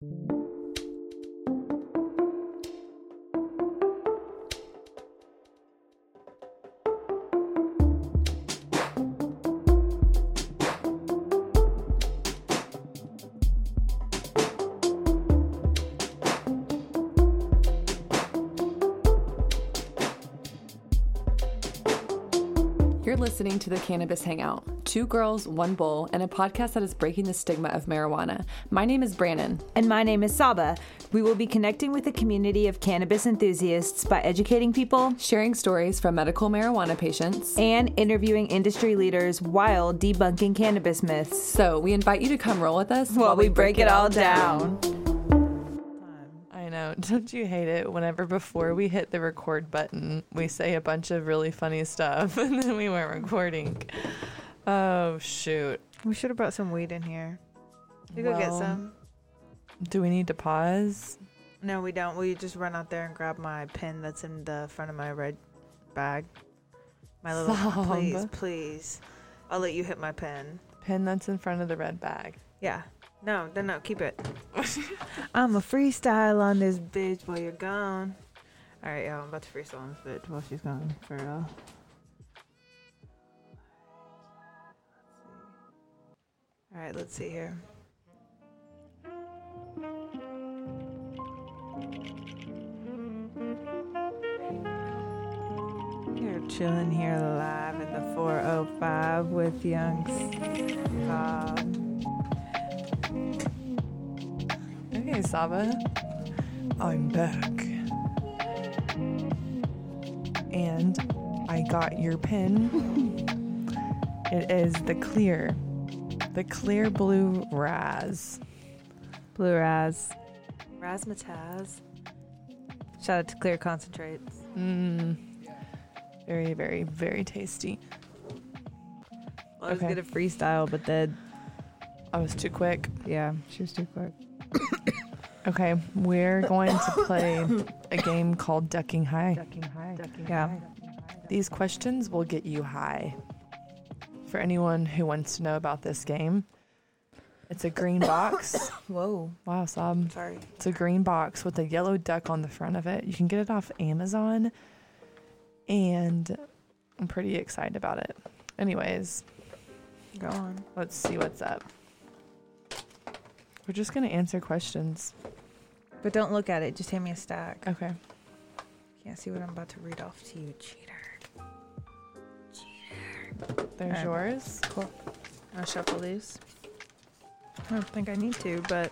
You're listening to the Cannabis Hangout, 2 girls, 1 bowl, and a podcast that is breaking the stigma of marijuana. My name is Brannon. And my name is Saba. We will be connecting with a community of cannabis enthusiasts by educating people, Sharing stories from medical marijuana patients, and interviewing industry leaders while debunking cannabis myths. So we invite you to come roll with us while we break it all down. I know. Don't you hate it whenever before we hit the record button, we say a bunch of really funny stuff and then we weren't recording? Oh, shoot. We should have brought some weed in here. We go get some. Do we need to pause? No, we don't. We just run out there and grab my pen that's in the front of my red bag. My little, please. I'll let you hit my pen. Pen that's in front of the red bag. Yeah. No, keep it. I'm a freestyle on this bitch while you're gone. All right, y'all, I'm about to freestyle on this bitch while she's gone for real. All right, let's see here. You're chilling here live in the 405 with Young Cobb. Hey, Saba. I'm back. And I got your pen. It is the clear blue Raz. Blue Raz. Razzmatazz. Shout out to Clear Concentrates. Very, very, very tasty. Well, I was gonna freestyle, but then I was too quick. Yeah, she was too quick. Okay, we're going to play a game called Ducking High. Yeah. These questions will get you high. For anyone who wants to know about this game, it's a green box. Whoa. Wow, Sob. Sorry. It's a green box with a yellow duck on the front of it. You can get it off Amazon, and I'm pretty excited about it. Anyways, go on. Let's see what's up. We're just going to answer questions. But don't look at it. Just hand me a stack. Okay. Can't see what I'm about to read off to you, cheater. There's yours. Cool. I'll shuffle these. I don't think I need to, but...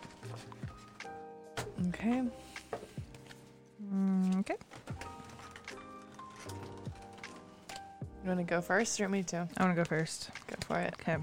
Okay. Okay. You want to go first or me too? I want to go first. Go for it. Okay.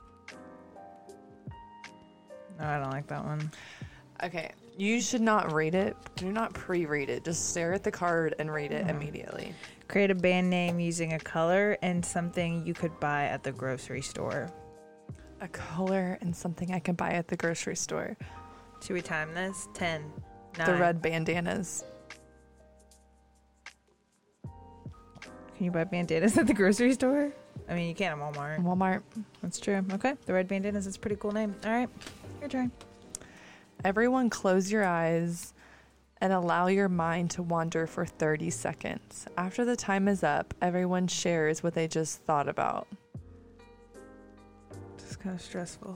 No, I don't like that one. Okay. You should not read it. Do not pre-read it. Just stare at the card and read it immediately. Create a band name using a color and something you could buy at the grocery store. A color and something I can buy at the grocery store. Should we time this? 10, 9. The red bandanas. Can you buy bandanas at the grocery store? I mean, you can at Walmart. Walmart. That's true. Okay. The red bandanas is a pretty cool name. All right. Your turn. Everyone close your eyes and allow your mind to wander for 30 seconds. After the time is up, everyone shares what they just thought about. This is kind of stressful.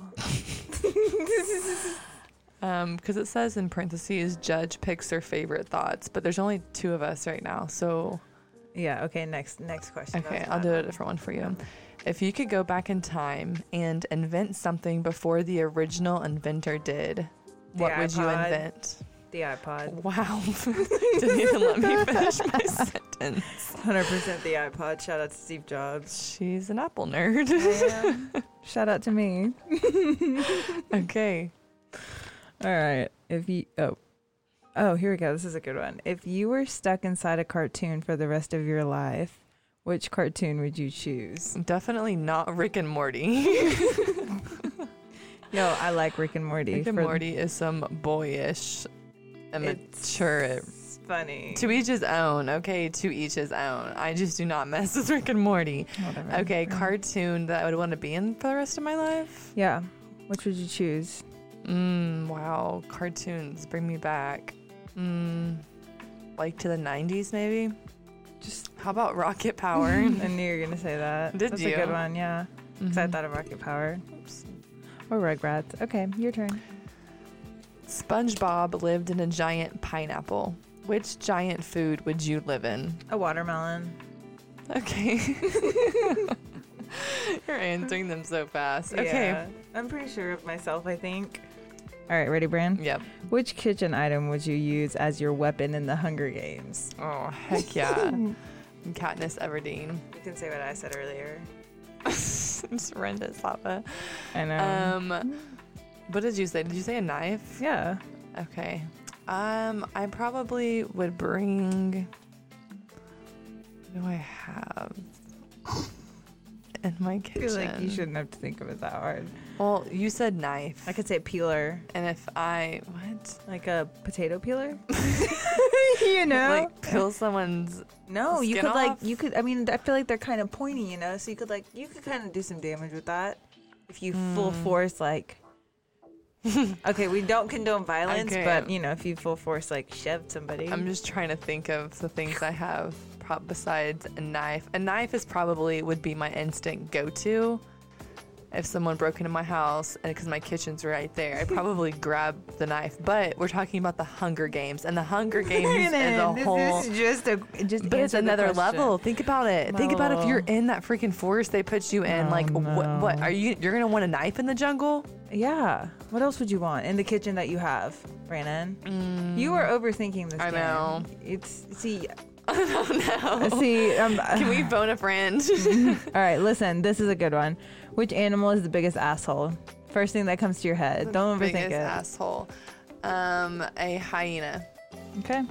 Because it says in parentheses, judge picks their favorite thoughts, but there's only 2 of us right now, so... Yeah, okay, next question. Okay, I'll do a different one for you. If you could go back in time and invent something before the original inventor did, what would you invent? The iPod. Wow. Didn't even let me finish my sentence. 100% the iPod. Shout out to Steve Jobs. She's an Apple nerd. I am. Shout out to me. Okay. All right. Oh, here we go. This is a good one. If you were stuck inside a cartoon for the rest of your life, which cartoon would you choose? Definitely not Rick and Morty. Yo, I like Rick and Morty. Rick and Morty is some boyish, immature. It's funny. To each his own. Okay, to each his own. I just do not mess with Rick and Morty. Whatever. Okay, cartoon that I would want to be in for the rest of my life? Yeah. Which would you choose? Wow. Cartoons bring me back. Like to the 90s, maybe? Just How about Rocket Power? I knew you were gonna say that. Did That's you? a good one, yeah. Because I thought of Rocket Power. Oops. Or Rugrats. Okay, your turn. SpongeBob lived in a giant pineapple. Which giant food would you live in? A watermelon. Okay. You're answering them so fast. Okay. Yeah. I'm pretty sure of myself, I think. All right, ready, Bran? Yep. Which kitchen item would you use as your weapon in the Hunger Games? Oh, heck yeah. Katniss Everdeen. You can say what I said earlier. It's horrendous, Papa. I know. What did you say? Did you say a knife? Yeah. Okay. I probably would bring. What do I have in my I kitchen? feel like you shouldn't have to think of it that hard. Well, you said knife. I could say peeler. And if what? Like a potato peeler? You know? Like peel someone's. No, you skin could like off? you could. I mean, I feel like they're kind of pointy, you know. So you could kind of do some damage with that if you full force like. Okay, we don't condone violence, Okay. but you know, if you full force like shove somebody. I'm just trying to think of the things I have besides a knife. A knife is probably would be my instant go-to. If someone broke into my house, and because my kitchen's right there, I'd probably grab the knife. But we're talking about the Hunger Games, and the Hunger Games is a whole. This is just But it's answer the another question. level. Think about it. Think about if you're in that freaking forest they put you in. Oh, Like, no. what are you? You're gonna want a knife in the jungle? Yeah. What else would you want in the kitchen that you have, Brandon? You are overthinking this. I game. know. It's see. I don't know. See. Can we phone a friend? All right. Listen. This is a good one. Which animal is the biggest asshole? First thing that comes to your head. Don't overthink Biggest it. asshole. A hyena. Okay.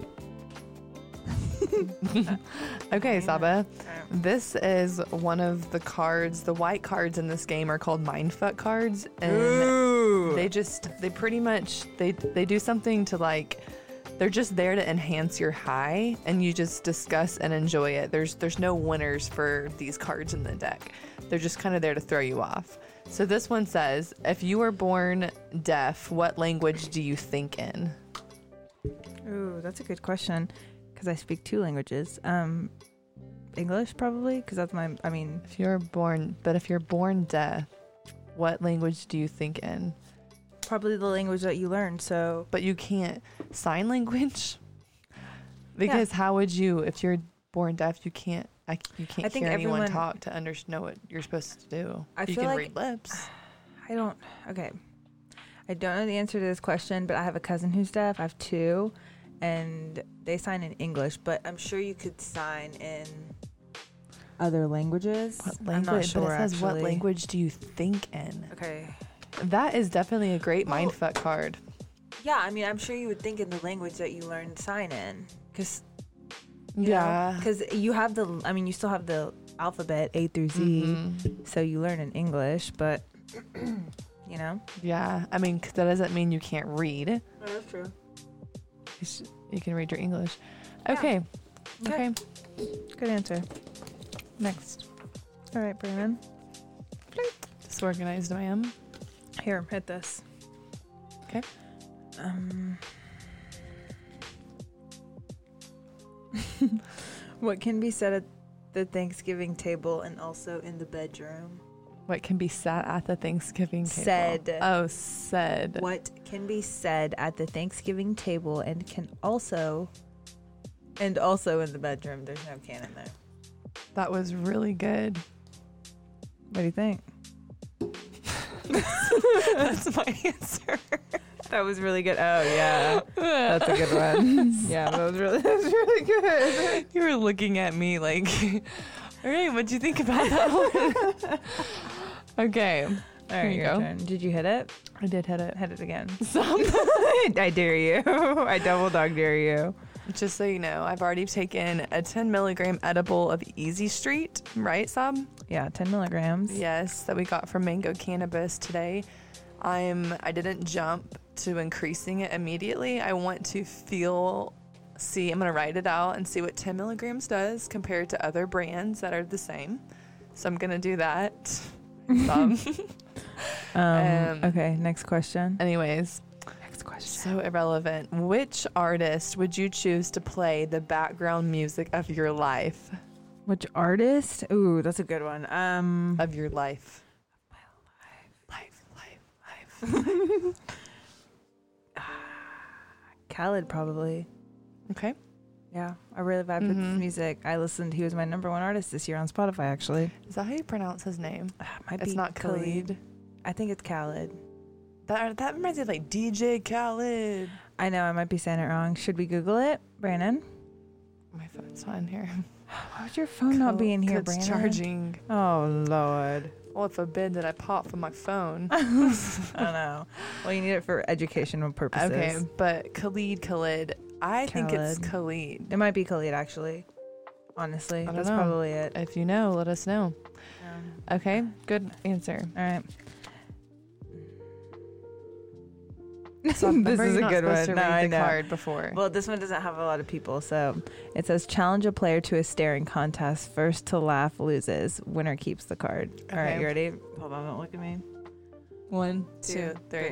Okay, Saba. This is one of the cards. The white cards in this game are called mindfuck cards, and Ooh. they pretty much they do something to like. They're just there to enhance your high, and you just discuss and enjoy it. There's no winners for these cards in the deck. They're just kind of there to throw you off. So this one says, if you were born deaf, what language do you think in? Ooh, that's a good question. Because I speak 2 languages. English probably. Because that's my. I mean. If you're born deaf, what language do you think in? Probably the language that you learned. So. But you can't sign language, because how would you, if you're born deaf, you can't I think hear anyone everyone- talk to know what you're supposed to do. I You feel can like- read lips. I don't. Okay. I don't know the answer to this question, but I have a cousin who's deaf. I have 2, and they sign in English. But I'm sure you could sign in other languages. What I'm language? not sure. But it says, what actually. language do you think in? Okay. That is definitely a great mindfuck card. Yeah, I mean, I'm sure you would think in the language that you learned sign in, because Yeah. because you have the. I mean, you still have the alphabet A through Z, Mhm. so you learn in English, but you know. Yeah. I mean, 'cause that doesn't mean you can't read. That's true. You can read your English. Okay. Okay. Okay. Good answer. Next. All right, Brandon. Disorganized I am. Here, hit this. Okay. What can be said at the Thanksgiving table and also in the bedroom? What can be sat at the Thanksgiving table? Said. Oh, said. What can be said at the Thanksgiving table and also in the bedroom? There's no can in there. That was really good. What do you think? That's my answer. That was really good. Oh yeah, that's a good one. Yeah, that was really good. You were looking at me like, all right, what'd you think about that one? Okay. All right, Here you your go. turn. Did you hit it? I did hit it. Hit it again. Some. I dare you. I double dog dare you. Just so you know, I've already taken a 10 milligram edible of Easy Street, right, Sab? Yeah, 10 milligrams. Yes, that we got from Mango Cannabis today. I didn't jump to increasing it immediately. I want to see, I'm going to write it out and see what 10 milligrams does compared to other brands that are the same. So I'm going to do that. Okay, next question. Anyways, Next question. so irrelevant. Which artist would you choose to play the background music of your life? Which artist? Ooh, that's a good one. Of your life. Life. Khaled probably. Okay. Yeah, I really vibe with his music. He was my number one artist this year on Spotify, actually. Is that how you pronounce his name? Might It's be not Khalid. I think it's Khaled. That reminds me of like DJ Khaled. I know, I might be saying it wrong. Should we Google it, Brandon? My phone's not in here. Why would your phone not be in here, It's Brandon? charging. Oh, Lord. Well, if a bid that I pop from my phone. I don't know. Well, you need it for educational purposes. Okay, but Khalid. I think it's Khalid. It might be Khalid, actually. Honestly, I don't that's know. probably it. If you know, let us know. Okay, good answer. All right. So This is a good one. To No, read I the know. card before. Well, this one doesn't have a lot of people, so it says challenge a player to a staring contest. First to laugh loses. Winner keeps the card. All right, Okay. you ready? Hold on, don't look at me. 1, 2, 3.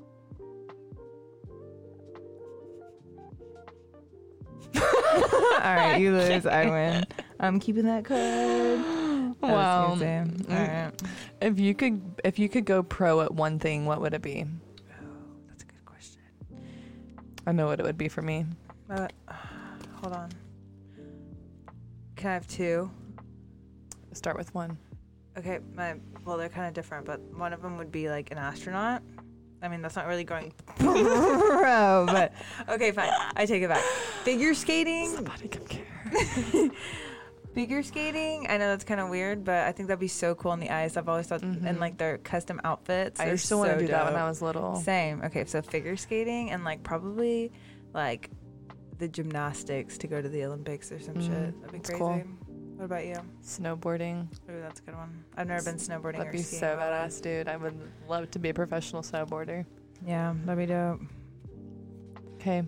All right, you lose. I win. I'm keeping that card. Wow. All right. If you could go pro at one thing, what would it be? That's a good question. I know what it would be for me. Hold on. Can I have two? Start with 1. Okay, well, they're kind of different, but one of them would be like an astronaut. I mean, that's not really going pro, but okay, fine. I take it back. Figure skating. Somebody come care. Figure skating. I know that's kind of weird, but I think that'd be so cool on the ice. I've always thought, and like their custom outfits. I are used to want to so do that when dope. I was little. Same. Okay, so figure skating and like probably like the gymnastics to go to the Olympics or some shit. That'd be that's crazy. cool. What about you? Snowboarding. Ooh, that's a good one. I've never been snowboarding That'd or be skiing. so badass, dude. I would love to be a professional snowboarder. Yeah, that'd be dope. Okay.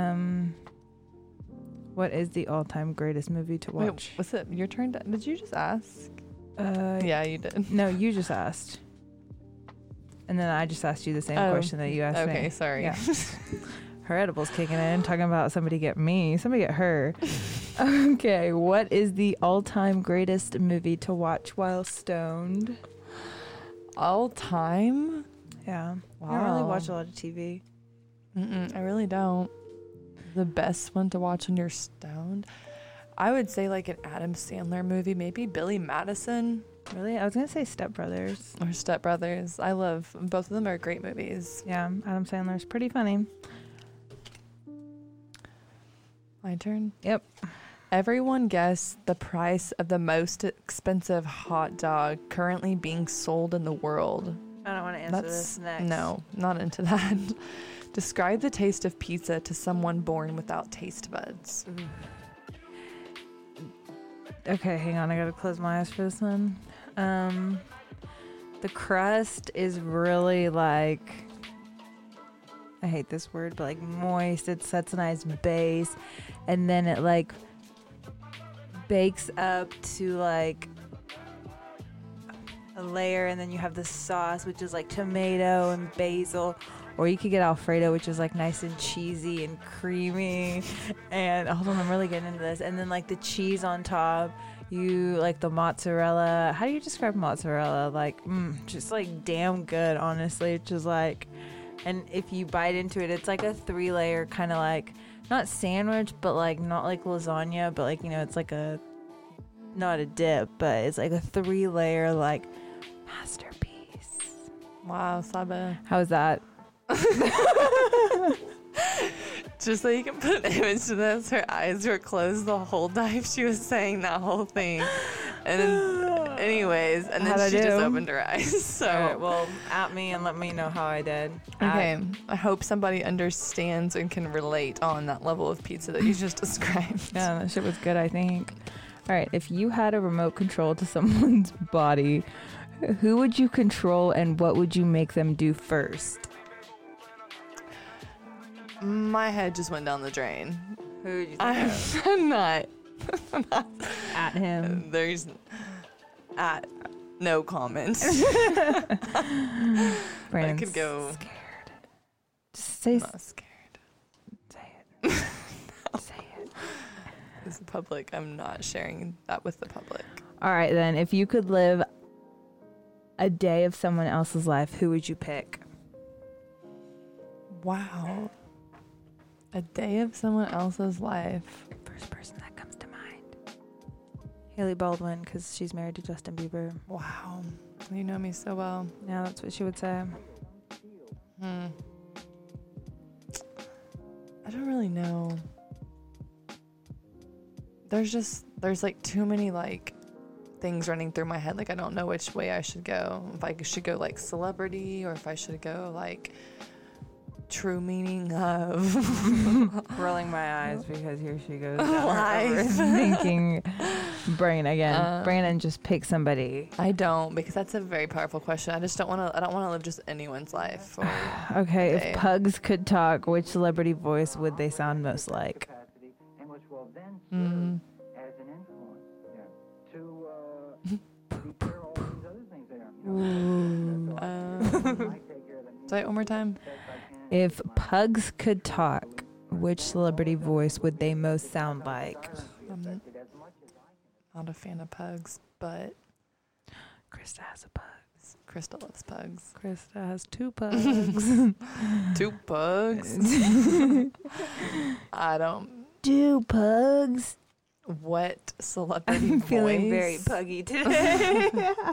What is the all-time greatest movie to watch? Wait, what's it? Your turn? Did you just ask? Yeah. Yeah, you did. No, you just asked. And then I just asked you the same question that you asked me. Okay, sorry. Yeah. Her edible's kicking in, talking about somebody get her. Okay, what is the all-time greatest movie to watch while stoned? All time? Yeah. I don't really Wow. watch a lot of TV. I really don't. The best one to watch when you're stoned? I would say like an Adam Sandler movie, maybe Billy Madison Really? I was going to say Step Brothers. or Step Brothers. I love both of them are great movies. Yeah, Adam Sandler's pretty funny. My turn? Yep. Everyone guess the price of the most expensive hot dog currently being sold in the world. I don't want to answer this next. No, not into that. Describe the taste of pizza to someone born without taste buds. Okay, hang on. I gotta close my eyes for this one. The crust is really like, I hate this word, but like moist. It sets a nice base, and then it like bakes up to like a layer, and then you have the sauce, which is like tomato and basil. Or you could get Alfredo, which is like nice and cheesy and creamy. And hold on, I'm really getting into this. And then like the cheese on top, you like the mozzarella. How do you describe mozzarella? Like, just like damn good, honestly. It's just like, and if you bite into it, it's like a 3-layer kind of like, not sandwich, but like not like lasagna, but like, you know, it's like a, not a dip, but it's like a 3-layer like masterpiece. Wow, Saba. How is that? Just so you can put an image to this, her eyes were closed the whole time she was saying that whole thing. And then, anyways, and How'd then I she just do? opened her eyes. So, All right, well, at me and let me know how I did. okay. I hope somebody understands and can relate on that level of pizza that you just described. Yeah, that shit was good, I think. All right, if you had a remote control to someone's body, who would you control and what would you make them do first? My head just went down the drain. Who would you I'm not. at him? There's at No comment. Brandon's could go- scared. Just say, I'm not scared. say it. Say it. It's public. I'm not sharing that with the public. All right, then. If you could live a day of someone else's life, who would you pick? Wow. A day of someone else's life. First person that comes to mind. Haley Baldwin, because she's married to Justin Bieber. Wow. You know me so well. Yeah, that's what she would say. I don't really know. There's like too many like things running through my head. Like I don't know which way I should go. If I should go like celebrity or if I should go like true meaning of Rolling my eyes because here she goes. Life. Thinking brain again. Brandon, just pick somebody. I don't, because that's a very powerful question. I don't want to live just anyone's life. Okay, Okay. if pugs could talk, which celebrity voice would they sound most like? and which will then Mm. serve as an influence to declare all these other things there. I take care of the Say it one more time. best I can. If pugs could talk, which celebrity voice would they most sound like? I'm not a fan of pugs, but Krista has a pug. Crystal loves pugs. Krista has 2 pugs. 2 pugs. I don't. 2 pugs. What celebrity I'm feeling voice? very puggy today.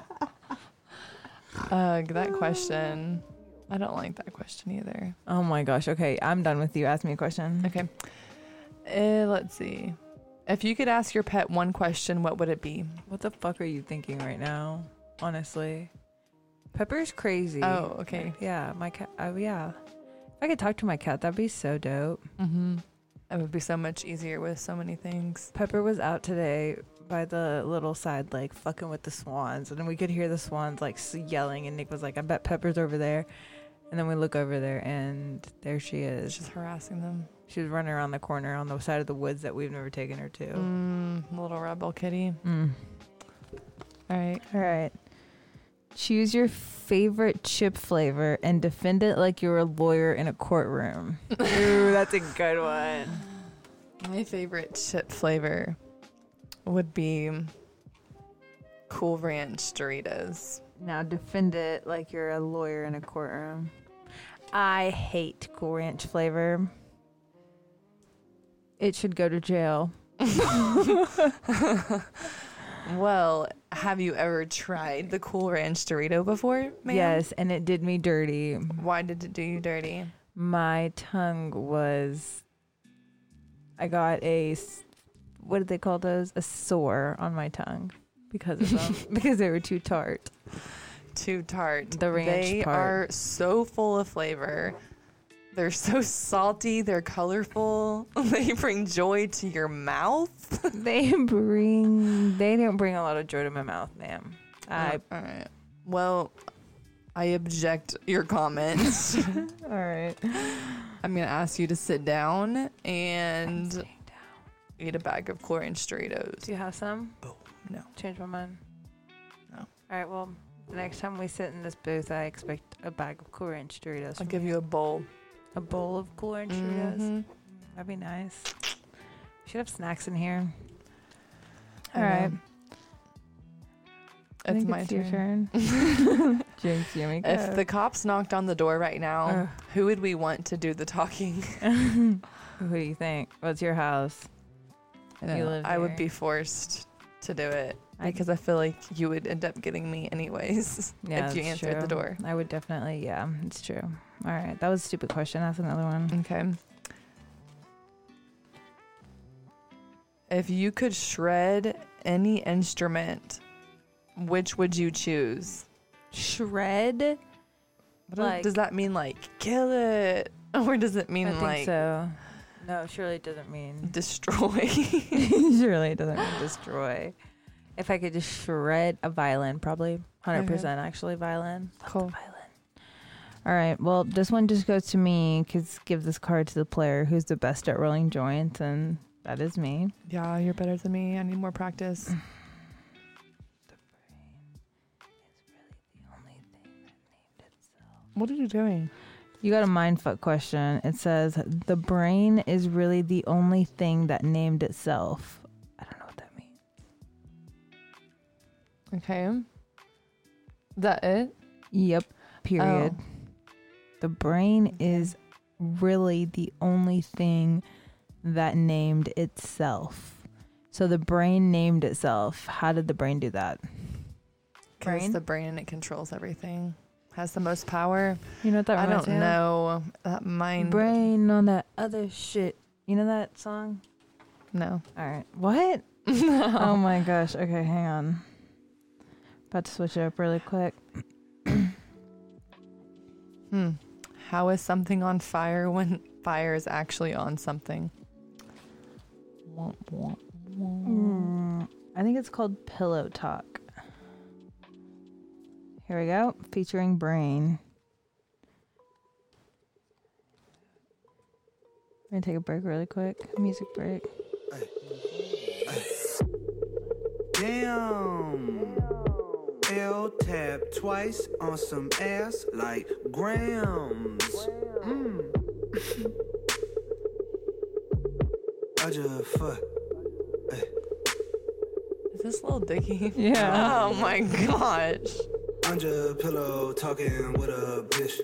That question. I don't like that question either. Oh my gosh. Okay, I'm done with you. Ask me a question. Okay. Let's see. If you could ask your pet one question, what would it be? What the fuck are you thinking right now? Honestly. Pepper's crazy. Oh, okay. Yeah, my cat. Oh, yeah. If I could talk to my cat, that'd be so dope. Mm-hmm. It would be so much easier with so many things. Pepper was out today by the little side lake fucking with the swans, and then we could hear the swans like yelling, and Nick was like, I bet Pepper's over there. And then we look over there, and there she is. Just harassing them. She was running around the corner on the side of the woods that we've never taken her to. Little rebel kitty. Mm. All right. All right. Choose your favorite chip flavor and defend it like you're a lawyer in a courtroom. Ooh, that's a good one. My favorite chip flavor would be Cool Ranch Doritos. Now defend it like you're a lawyer in a courtroom. I hate Cool Ranch flavor. It should go to jail. Well, have you ever tried the Cool Ranch Dorito before, ma'am? Yes, and it did me dirty. Why did it do you dirty? My tongue was... I got what did they call those? A sore on my tongue because of them. Because they were too tart. Too tart. The ranch They part. are so full of flavor. They're so salty. They're colorful. They bring joy to your mouth. They don't bring a lot of joy to my mouth, ma'am. All right. Well, I object your comments. All right. I'm going to ask you to sit down and eat a bag of Cool Ranch Doritos. Do you have some? No. Change my mind. No. All right, well, the next time we sit in this booth, I expect a bag of Cool Ranch Doritos. I'll from give you a bowl. a bowl of Cool Ranch Doritos. Mhm. That'd be nice. We should have snacks in here. I All right. know. I It's think my it's your turn. turn. Jinx, you make If the cops knocked on the door right now, Ugh. who would we want to do the talking? Who do you think? What's your house? You live I would here. be forced to do it I- because I feel like you would end up getting me anyways Yeah, if you that's answered the true. door. I would definitely, yeah, it's true. All right, that was a stupid question. That's another one. Okay. If you could shred any instrument, which would you choose? Shred? Does that mean like kill it? Or does it mean I think like so. No, surely it doesn't mean. destroy? Surely it doesn't mean destroy. If I could just shred a violin, probably 100% actually violin. Love the Cool. violin. All right. Well, this one just goes to me because give this card to the player who's the best at rolling joints, and that is me. Yeah, you're better than me. I need more practice. What are you doing? You got a mindfuck question. It says, the brain is really the only thing that named itself. I don't know what that means. Okay. Is that it? Yep. Period. Oh. The brain is really the only thing that named itself. So the brain named itself. How did the brain do that? Because Brain? the brain, it controls everything. Has the most power. You know what that I reminds don't me of? know. That mind. Brain on that other shit. You know that song? No. All right. What? Oh my gosh. Okay, hang on. About to switch it up really quick. How is something on fire when fire is actually on something? I think it's called Pillow Talk. Here we go. Featuring Brain. I'm going to take a break really quick. Music break. Damn. L tap twice on some ass like grams. I just fuck. Is this Lil Dicky? Yeah. Oh my gosh. Under pillow talking with a bitch.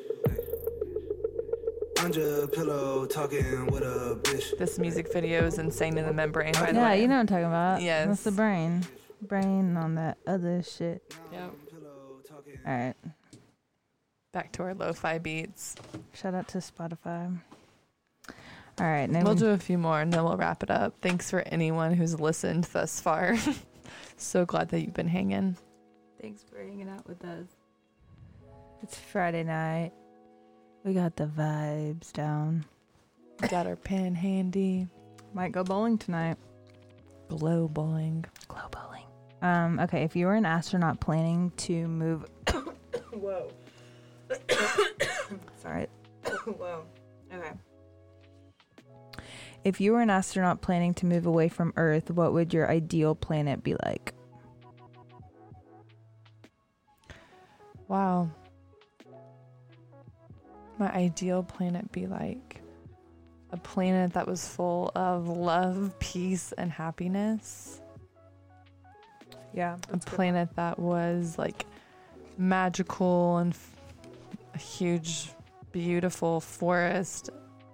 Under pillow talking with a bitch. This music video is insane in the membrane, by the Yeah, way. you know what I'm talking about. Yes. That's the brain. Brain on that other shit. Yep. All right. Back to our lo-fi beats. Shout out to Spotify. All right. Now We'll do a few more and then we'll wrap it up. Thanks for anyone who's listened thus far. So glad that you've been hanging. Thanks for hanging out with us. It's Friday night. We got the vibes down. Got our pen handy. Might go bowling tonight. Glow bowling. Glow bowling. Okay, if you were an astronaut planning to move... Whoa. Sorry. Whoa. Okay. If you were an astronaut planning to move away from Earth, what would your ideal planet be like? Wow. My ideal planet be like a planet that was full of love, peace, and happiness. Yeah. A planet that was like magical and a huge, beautiful forest.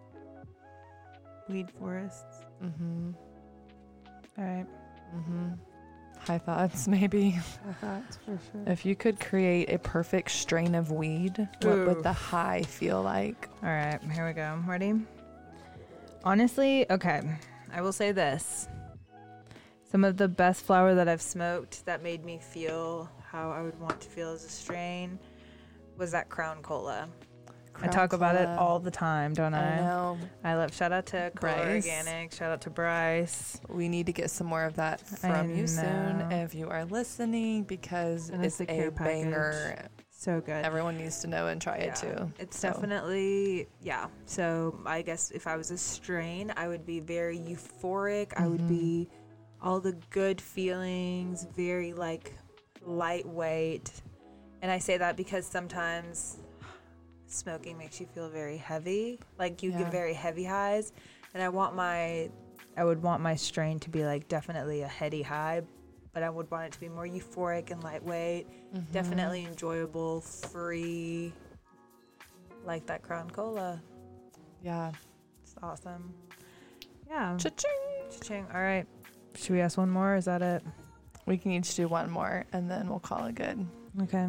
Weed forests. Mm-hmm. All right. Mm-hmm. High thoughts, maybe. That's for sure. If you could create a perfect strain of weed, what would the high feel like? All right, here we go. Ready? Honestly, okay. I will say this. Some of the best flower that I've smoked that made me feel how I would want to feel as a strain was that Crown Cola. I talk about it all the time, don't I? I know. I love, shout out to Cola Bryce. Organic, shout out to Bryce. We need to get some more of that from you soon if you are listening, because And it's it's a a care banger. So good. Everyone needs to know and try it too. It's So. definitely, yeah. So I guess if I was a strain, I would be very euphoric. I would be all the good feelings, very like lightweight. And I say that because sometimes smoking makes you feel very heavy. Like you get very heavy highs. And I would want my strain to be like definitely a heady high, but I would want it to be more euphoric and lightweight. Definitely enjoyable, free, like that Crown Cola. Yeah. It's awesome. Yeah. Cha-ching. Cha-ching. All right. Should we ask one more? Is that it? We can each do one more and then we'll call it good. Okay.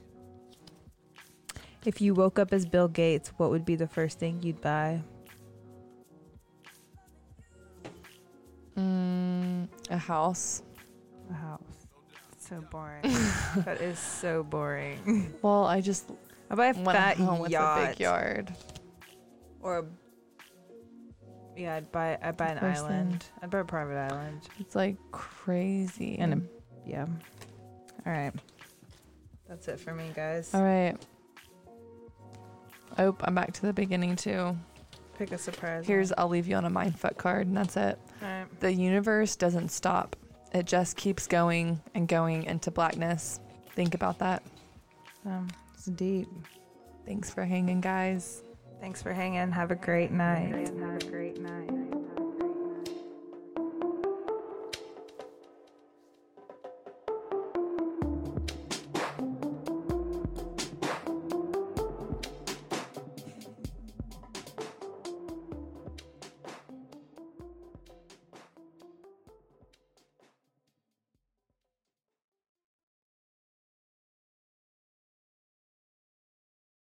If you woke up as Bill Gates, what would be the first thing you'd buy? A house. A house. So boring. That is so boring. Well, I just I buy a went fat home with a yacht. big yard. Or I'd buy an First island. I'd buy a private island. It's like crazy. And yeah. All right. That's it for me, guys. All right. Oh, I'm back to the beginning too. Pick a surprise. I'll leave you on a mindfuck card, and that's it. All right. The universe doesn't stop. It just keeps going and going into blackness. Think about that. It's deep. Thanks for hanging, guys. Thanks for hanging. Have a great night.